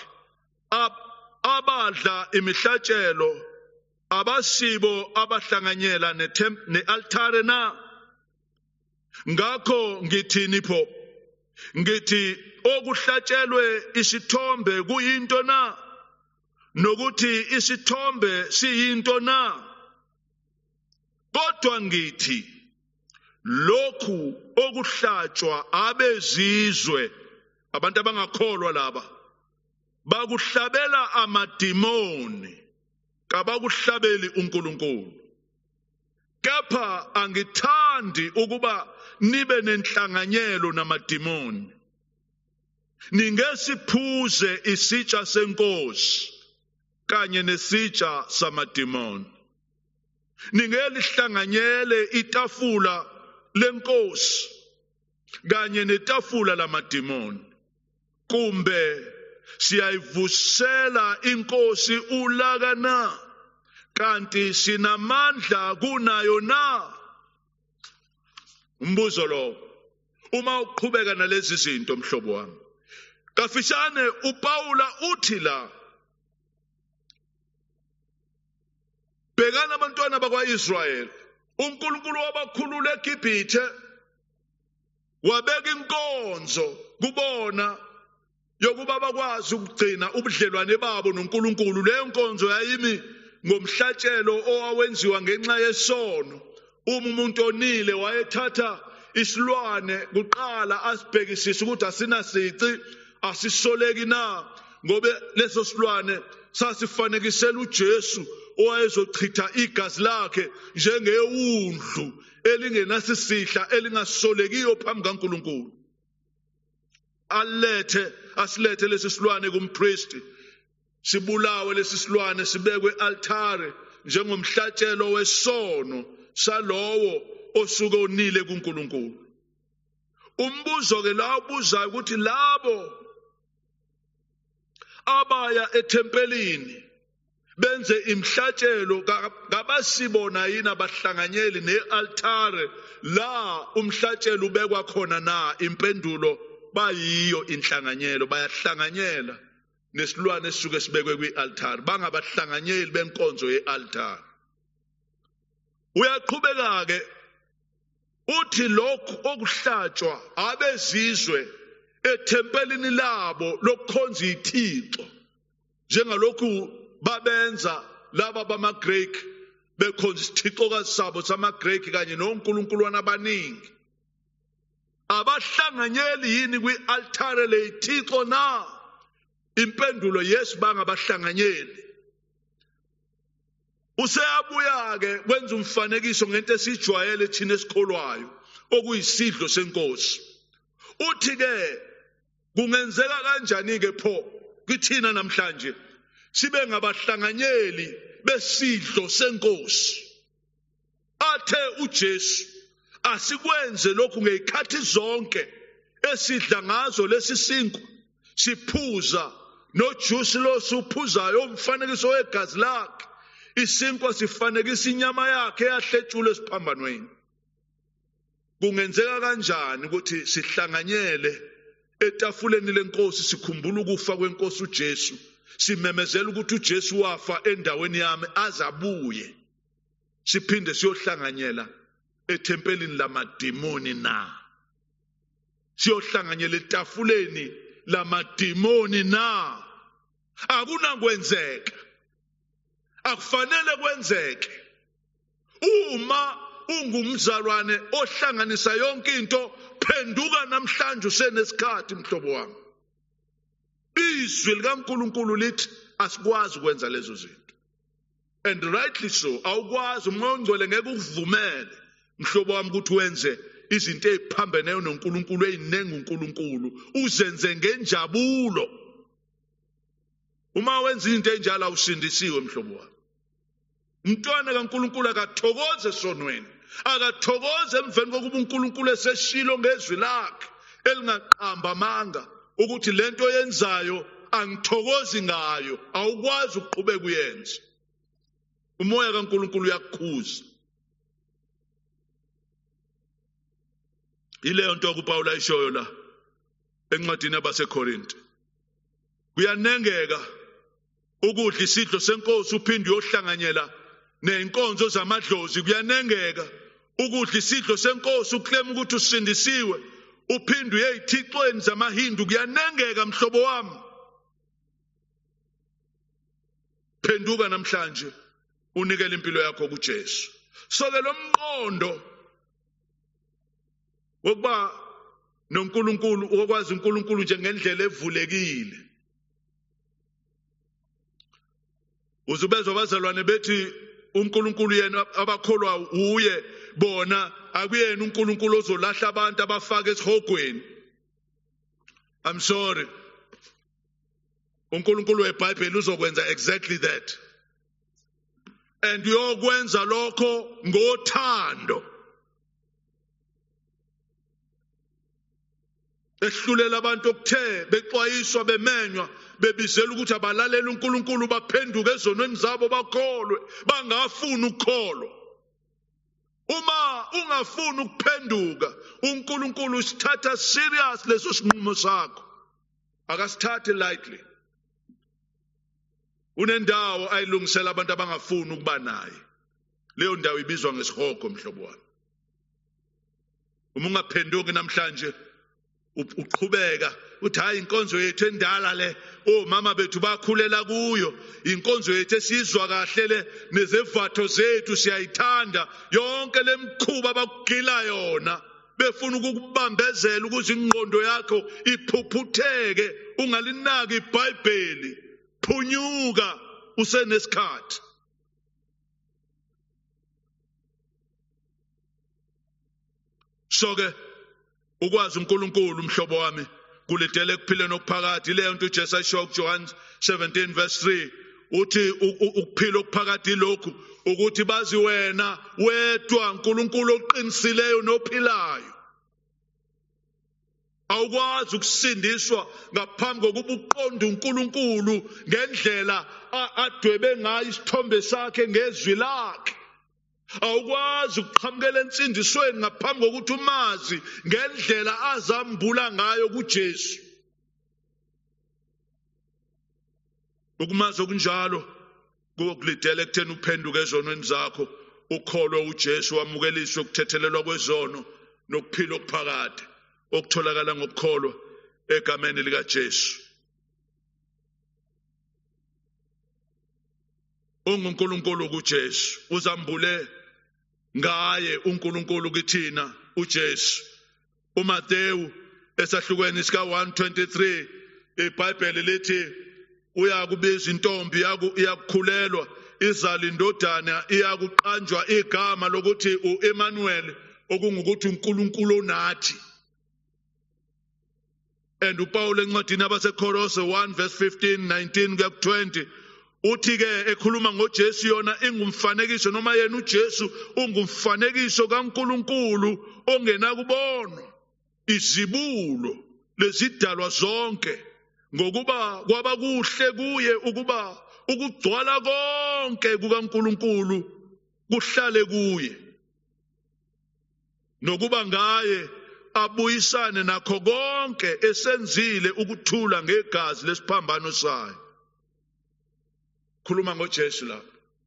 Abadla imihlatshelo, abasibo abahlanganyela nealtare na. Ngakho ngithini pho? Ngithi okuhlatshelwe isithombe kuyinto na? nokuthi isithombe siyinto na. Kodwa ngithi lokhu okuhlatshwa abezizwe, abantu abangakholwa laba, bakuhlabela amadimoni, kabakuhlabeli uNkulunkulu. Kepha angithandi ukuba nibe nenhlanganyelo namadimoni. Ningesiphuze isitsha senkosi kanye nesitsha samadimoni. Ningelihlanganyele itafula lenkosi kanye netafula lamadimoni. Kumbe siyayivusela inkosi ulaka na, kanti sinamandla kunayo na? Umbuzo lo, uma uqhubeka nalezi zinto mhlobo wami, kafishane uPaula uthi la, bhekana abantwana bakwa-Israyeli, uNkulunkulu wabakhulula eGibhithe, wabeka inkonzo kubona yokuba bakwazi ukugcina ubudlelwane babo noNkulunkulu. Leyo nkonzo yayimi ngomhlatshelo owawenziwa ngenxa yesono. Uma umuntu onile wayethatha isilwane kuqala asibhekisise ukuthi asinasici, asisoleki na, ngobe leso silwane sasifanekisela uJesu owayezochitha igazi lakhe njengewundlu elingenasisihla elingasolekiyo phambi kaNkulunkulu. Alethe asilethe lesi silwane kumpristi, sibulawe lesi silwane, sibekwe altare njengomhlatshelo wesono salowo osuke onile kuNkulunkulu. Umbuzo ke la ubuzayo ukuthi labo abaya ethempelini benze imhlatshelo ngabasibona yini abahlanganyeli nealtare la umhlatshelo ubekwa khona na? Impendulo, bayiyo inhlanganyelo, bayahlanganyela nesilwane esisuke sibekwe kwi-altare, bangabahlanganyeli benkonzo ye-altare. Uyaqhubeka ke uthi lokhu okuhlatshwa abezizwe ethempelini labo lokukhonza iThixo, njengalokhu babenza laba bamaGreek bekhonza isithixokazi sabo samaGreek kanye nonkulunkuluwana abaningi, abahlanganyeli yini kwi-altare leThixo na? Impendulo, yes, bangabahlanganyeli. Useyabuya ke kwenza umfanekiso ngento esijwayele thina esikholwayo okuyisidlo senkosi. Uthi ke kungenzeka kanjani ke pho kithina namhlanje sibe ngabahlanganyeli besidlo senkosi? Athe uJesu asikwenze lokhu ngezikhathi zonke esidla ngazo lesi sinkwa, siphuza nojuice lo suphuzayo umfanekiso wegazi lakhe. Isinkwa sifanekisa inyama yakhe eyahletshulwe esiphambanweni. Kungenzeka kanjani ukuthi sihlanganyele etafuleni lenkosi, sikhumbula ukufa kwenkosi uJesu, simemezela ukuthi uJesu wafa endaweni yami azabuye, siphinde siyohlanganyela ethempelini lamadimoni na? Siyohlanganyela etafuleni lamadimoni na? Akunakwenzeka, akufanele kwenzeke. Uma ungumzalwane ohlanganisa yonke into, phenduka namhlanje usenesikhathi mhlobo wami. Izwi likaNkulunkulu lithi asikwazi ukwenza lezo zinto, and rightly so. Awukwazi, umoya ongcwele ngeke ukuvumele mhlobo wami ukuthi wenze izinto eziphambeneyo noNkulunkulu, ezinengi uNkulunkulu, uzenze ngenjabulo. Uma wenza into enjalo awusindisiwe mhlobo wami. Umntwana kaNkulunkulu akathokoze sonweni, akathokoze emveni kokuba uNkulunkulu eseshilo ngezwi lakhe elingaqamba amanga ukuthi lento yenzayo angithokozi ngayo, awukwazi ukuqhubeka uyenze. Umoya kaNkulunkulu uyakukhuza. Ileyo nto uPaul ayishoyo la encwadini yabaseKorinte. Kuyanengeka ukudla isidlo senkosi uphinde uyohlanganyela nenkonzo zamadlozi. Kuyanengeka ukudla isidlo senkosi uklema ukuthi usindisiwe uphinde uye ezithixweni zamaHindu. Kuyanengeka mhlobo wami. phenduka namhlanje unikele impilo yakho kuJesu. So ke lo mqondo wokuba noNkulunkulu okwazi uNkulunkulu nje ngendlela evulekile. Uzubezwa abazalwane bethi uNkulunkulu yena abakholwa uye bona akuyena uNkulunkulu ozolahla abantu abafaka esihogweni. I'm sorry. uNkulunkulu weBhayibheli uzokwenza exactly that. And uyokwenza lokho ngothando. Ehlulela abantu okuthe bexwayiswa bemenywa bebizela ukuthi abalalela uNkulunkulu baphenduke ezonweni zabo bakholwe bangafuni ukukholwa. Uma ungafuni ukuphenduka uNkulunkulu usithatha serious leso sinqumo sakho. Akasithathe lightly. Unendawo ayilungisela abantu abangafuni ukuba naye. Leyo ndawo ibizwa ngesihogo mhlobo wami. Uma ungaphenduki namhlanje uqhubeka uthi hayi inkonzo yethu endala le oh mama bethu bakhulela kuyo inkonzo yethu esizwa kahle le nezevatho zethu siyayithanda yonke lemkhuba bakugila yona befuna ukukubambezela ukuze ingqondo yakho iphuphutheke ungalinaki iBhayibheli phunyuka usenesikhathi. So ke ukwazi uNkulunkulu mhlobo wami kulidele ukuphila nokuphakathi leyo nto uJesu ayisho kuJohn seventeen verse three uthi ukuphila okuphakathi lokhu ukuthi bazi wena wedwa uNkulunkulu oqinisileyo nophilayo. Awukwazi ukusindiswa ngaphambi kokuba uqonde uNkulunkulu ngendlela adwebe ngayo isithombe sakhe ngezwi lakhe. Awukwazi ukuqhamukela ensindisweni ngaphambi kokuthi umazi ngendlela azambula ngayo kuJesu. Ukumazi okunjalo kuyokulidela ekutheni uphenduke ezonweni zakho ukholwe uJesu wamukeliswa ukuthethelelwa kwezono nokuphila okuphakade okutholakala ngokukholwa egameni likaJesu. UNkulunkulu kuJesu uzambule ngaye uNkulunkulu kithina uJesu. uMateyu esahlukweni sika one twenty-three iBhayibheli lithi uyakubiza intombi iyakukhulelwa izala indodana iyakuqanjwa igama lokuthi uEmmanuel okungukuthi uNkulunkulu onathi. And uPaul encwadini abaseKolose one verse fifteen nineteen kuya twenty uthi ke ekhuluma ngoJesu yona ingumfanekiso noma yena uJesu ungumfanekiso kaNkulunkulu ongena kubonwa izibulo lezidalwa zonke ngokuba kwaba kuhle kuye ukuba ukugcwala konke kukaNkulunkulu kuhlale kuye nokuba ngaye abuyisane nakho konke esenzile ukuthula ngegazi lesiphambano sayo. Khuluma ngoJesu la.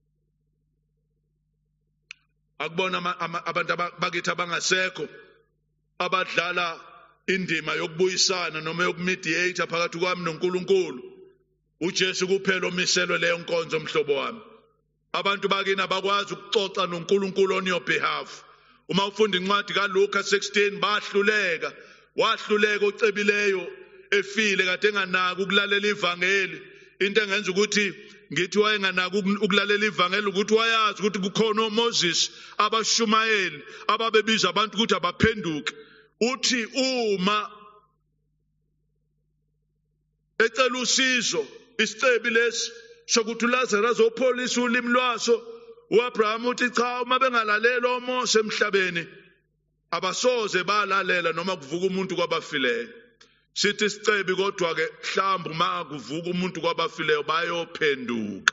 Akubona abantu bakithi abangasekho abadlala indima yokubuyisana noma yokumediate phakathi kwami noNkulunkulu. uJesu kuphela omiselwe leyo nkonzo mhlobo wami. Abantu bakini abakwazi ukuxoxa noNkulunkulu on your behalf. Uma ufunda incwadi kaLuka sixteen bahluleka, wahluleka ocebileyo efile kade enganaki ukulalela ivangeli. Into engenza ukuthi ngithi wayenganaki ukulalela ivangeli ukuthi wayazi ukuthi kukhona uMoses abashumayeli ababebiza abantu ukuthi abaphenduke. Uthi uma ecela usizo isicebi lesi sokuthi uLazarus azopholisa ulimi lwaso uAbraham uthi cha uma bengalalela oMose emhlabeni abasoze balalela noma kuvuka umuntu kwabafileyo. Sithi isicebi kodwa ke mhlawumbe uma kuvuka umuntu kwabafileyo bayophenduka.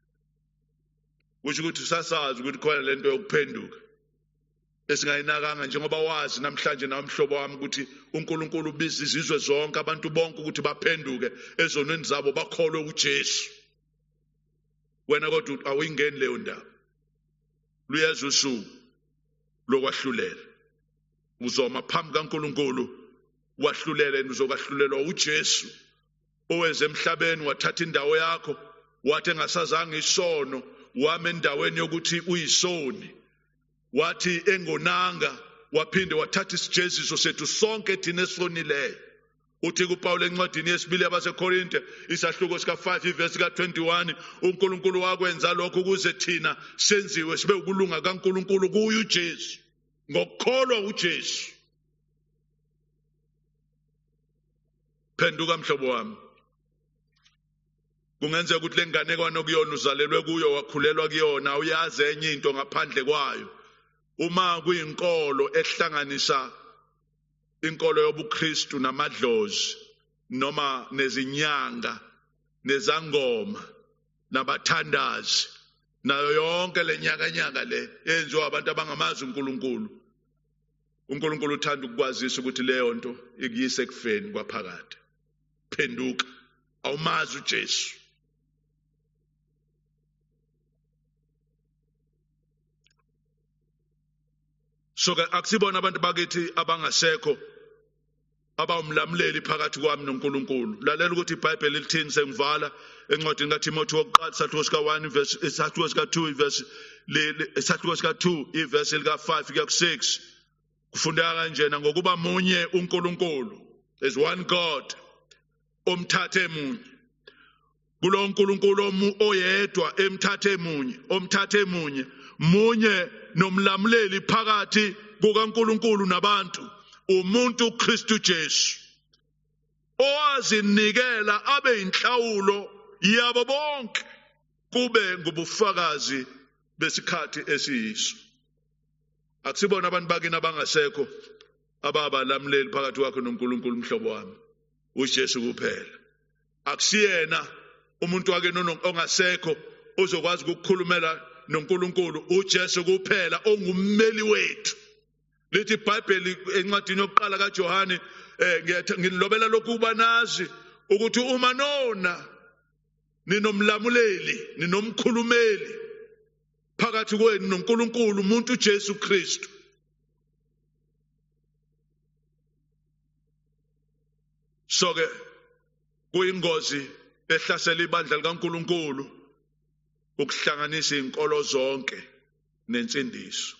Kusho ukuthi usasazi ukuthi khona lento yokuphenduka esingayinakanga njengoba wazi namhlanje namhlobo wami ukuthi uNkulunkulu ubiza izizwe zonke abantu bonke ukuthi baphenduke ezonweni zabo bakholwe uJesu. Wena kodwa awuyingeni leyo ndaba. Luyeza usuku lokwahlulela. Uzoma phambi kaNkulunkulu wahlulele uzokahlulelwa uJesu owenze emhlabeni wathatha indawo yakho wathi engasazange isono wame endaweni yokuthi uyisoni, wathi engonanga waphinde wathatha isijeziso sethu sonke thina esonileyo. Uthi kuPaul encwadini yesibili yabaseKorinte isahluko sika five ivesi ka twenty-one, uNkulunkulu wakwenza lokho ukuze thina senziwe sibe ukulunga kaNkulunkulu kuye uJesu, ngokukholwa uJesu. Phenduka mhlobo wami, kungenzeka ukuthi lenganekwane kuyona uzalelwe kuyo, wakhulelwa kuyona, uyazi enye into ngaphandle kwayo. Uma kuyinkolo ehlanganisa inkolo yobuKristu namadlozi noma nezinyanga nezangoma nabathandazi nayo yonke lenyakanyaka le yenziwa abantu abangamazi uNkulunkulu, uNkulunkulu uthanda ukukwazisa ukuthi leyo nto ikuyise ekufeni kwaphakade. Phenduka, awumazi uJesu. So ke akusibona abantu bakithi abangasekho abawumlamleli phakathi kwami noNkulunkulu. Lalela ukuthi iBhayibheli lithini, sengivala encwadini kaTimothy wokuqala isahluko sika one verse isahluko sika two verse isahluko sika two ivesi lika five kuya ku six. Kufundeka kanjena ngokuba munye uNkulunkulu, there's one God, omthathe munye. Kulo uNkulunkulu oyedwa emthathe munye, omthathe munye, munye nomlamleli phakathi kukaNkulunkulu nabantu, umuntu uKristu Jesu, owazinikela abe inhlawulo yabo bonke kube ngubufakazi besikhathi esiyiso. Akusibona abantu bakini abangasekho ababalamleli phakathi kwakho noNkulunkulu mhlobo wami, uJesu kuphela. Akusiyena umuntu wake ongasekho ozokwazi ukukhulumela noNkulunkulu, uJesu kuphela ongummeli wethu. Lithi iBhayibheli encwadini yokuqala kaJohane eh ngilobela lokhu ubanazi ukuthi uma nona ninomlamuleli, ninomkhulumeli phakathi kwenu noNkulunkulu, umuntu uJesu Kristu. So ke kuyingozi ehlasela ibandla likaNkulunkulu ukuhlanganisa izinkolo zonke nensindiso.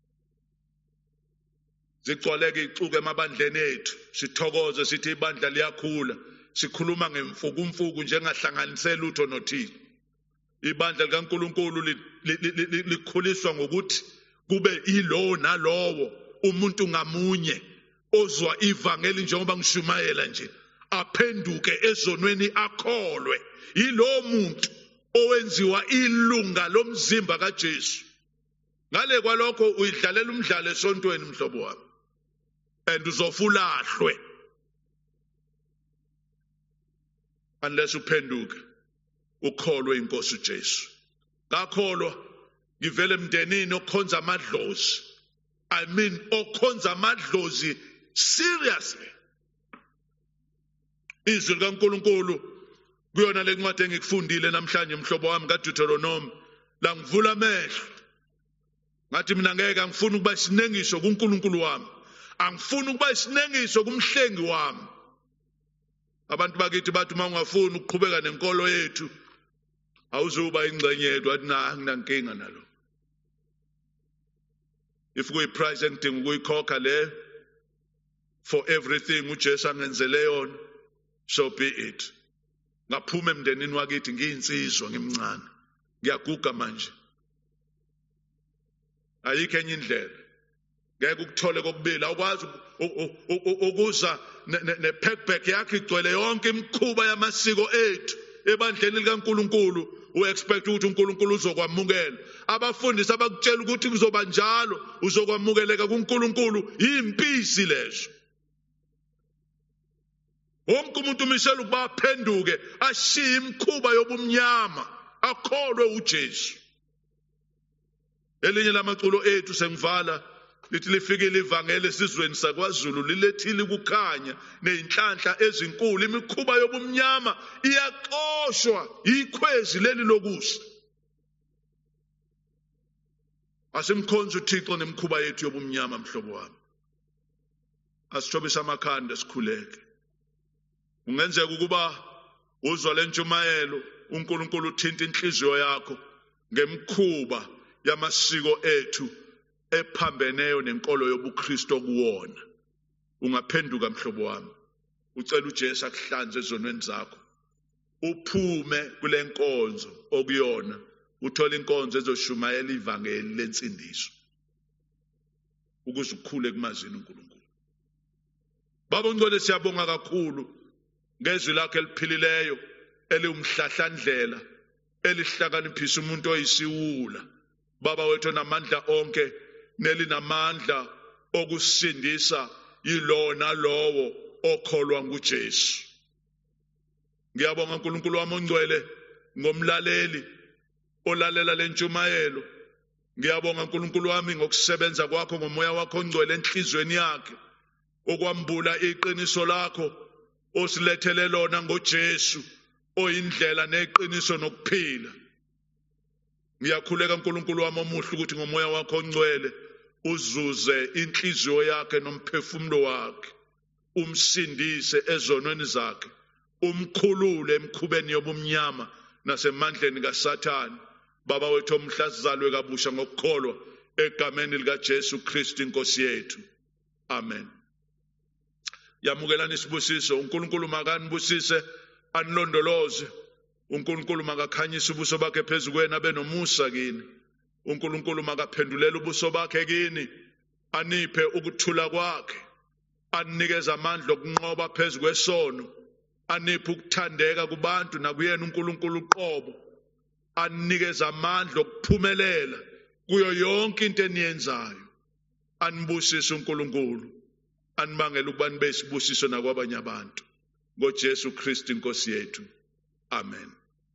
Zigcwaleke icuke emabandleni ethu, sithokoze sithi ibandla liyakhula, sikhuluma ngemfukumfuku njengahlanganisela utho nothini. Ibandla likaNkulunkulu likhuliswa ngokuthi kube ilo nalowo umuntu ngamunye ozwa ivangeli njengoba ngishumayela nje, aphenduke ezonweni akholwe. Yilo muntu owenziwa ilunga lomzimba kaJesu. Ngale kwalokho uyidlalela umdlalo esontweni mhlobo wami, and uzofulahlwe unless uphenduke ukholwe inkosi uJesu. Ngakholwa ngivele emndenini okhonza amadlozi, I mean okhonza amadlozi seriously. Izwi likaNkulunkulu kuyona le ncwadi engikufundile namhlanje mhlobo wami kaDeuteronomy la ngivula amehlo. Ngathi mina ngeke angifuni ukuba isinengiso kuNkulunkulu wami, angifuni ukuba isinengiso kumhlengi wami. Abantu bakithi bathi uma ungafuni ukuqhubeka nenkolo yethu awuzuba ingcenye yethu, athi na nginankinga nalo. If we price engidinga ukuyikhokha le for everything uJesu angenzele yona, so be it. Ngaphuma emndenini wakithi ngiyinsizwa ngimncane, ngiyaguga manje, ayikho enye indlela. Ngeke ukuthole kokubili, awukwazi ukuza ne-packback yakhe igcwele yonke imikhuba yamasiko ethu ebandleni likaNkulunkulu u-expect ukuthi uNkulunkulu uzokwamukela. Abafundisi abakutshela ukuthi kuzoba njalo, uzokwamukeleka kuNkulunkulu, yimpisi lezo. Wonke umuntu umisela ukuba aphenduke, ashiye imikhuba yobumnyama, akholwe uJesu. Elinye lamaculo ethu sengivala lithi lifikile ivangeli esizweni sakwaZulu, lilethile ukukhanya nezinhlanhla ezinkulu, imikhuba yobumnyama iyaqoshwa ikhwezi leli lokusa. Asimkhonza uThixo nemikhuba yethu yobumnyama mhlobo wami. Asithobisa amakhanda sikhuleke. Ungenzeka ukuba uzwa lentshumayelo uNkulunkulu uthinta inhliziyo yakho ngemkhuba yamasiko ethu ephambeneyo nenkolo yobuKristu okuwona, ungaphenduka mhlobo wami, ucela uJesu akuhlanze ezonweni zakho, uphume kule nkonzo okuyona, uthola inkonzo ezoshumayela ivangeli lensindiso ukuze ukhule kumazini uNkulunkulu. Baba ungcwele, siyabonga kakhulu ngezwi lakho eliphilileyo eliwumhlahlandlela elihlakaniphisa umuntu oyisiwula. Baba wethu namandla onke nelinamandla okusindisa yilona lowo okholwa nguJesu. Ngiyabonga uNkulunkulu wami ongcwele ngomlaleli olalela lentshumayelo. Ngiyabonga uNkulunkulu wami ngokusebenza kwakho ngomoya wakho ongcwele enhlizweni yakhe, okwambula iqiniso lakho osilethele lona ngoJesu oyindlela neqiniso nokuphila. Ngiyakhuleka uNkulunkulu wami omuhle ukuthi ngomoya wakho ongcwele uzuze inhliziyo yakhe nomphefumulo wakhe, umsindise ezonweni zakhe, umkhulule emkhubeni yobumnyama nasemandleni kaSathane. Baba wethu omhla sizalwe kabusha ngokukholwa egameni likaJesu Kristu inkosi yethu. Amen. Yamukelani isibusiso. uNkulunkulu makanibusise anilondoloze. uNkulunkulu makakhanyise ubuso bakhe phezu kwenu abe nomusa kini. uNkulunkulu makaphendulela ubuso bakhe kini aniphe ukuthula kwakhe, anikeze amandla okunqoba phezu kwesono, aniphe ukuthandeka kubantu nakuyena uNkulunkulu uqobo, anikeze amandla okuphumelela kuyo yonke into eniyenzayo. Anibusise uNkulunkulu, anibangele ukuba nibe isibusiso nakwabanye abantu, ngoJesu Kristu inkosi yethu. Amen.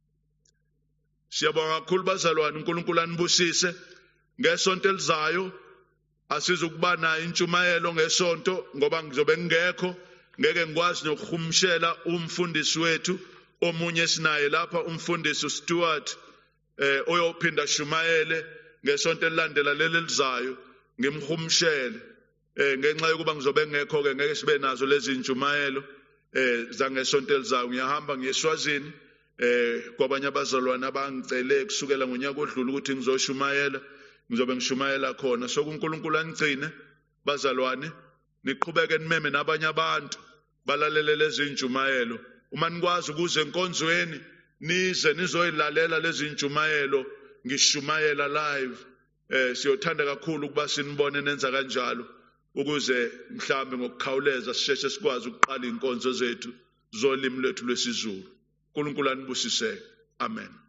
Siyabonga kakhulu bazalwane, uNkulunkulu anibusise. Ngesonto elizayo asizukuba nayo intshumayelo ngesonto ngoba ngizobe ngekho, ngeke ngikwazi nokuhumshela umfundisi wethu omunye sinaye lapha, umfundisi uStuart eh oyophinda shumayele ngesonto elilandela leli elizayo, ngimhumshele eh ngenxa yokuba ngizobe ngekho ke ngeke sibe nazo lezi intshumayelo eh zangesonto elizayo. Ngiyahamba ngiyeSwazini eh kwabanye abazalwane abangicele kusukela ngonyaka odlula ukuthi ngizoshumayela, ngizobe ngishumayela khona. So uNkulunkulu angigcine bazalwane, niqhubeke nimeme nabanye abantu balalele lezi intshumayelo. Uma nikwazi ukuze enkonzweni nize nizoyilalela lezi intshumayelo ngishumayela live, eh siyothanda kakhulu ukuba sinibone nenza kanjalo ukuze mhlambe ngokukhawuleza sisheshe sikwazi ukuqala inkonzo zethu zolimi lwethu lwesiZulu. uNkulunkulu anibusise. Amen.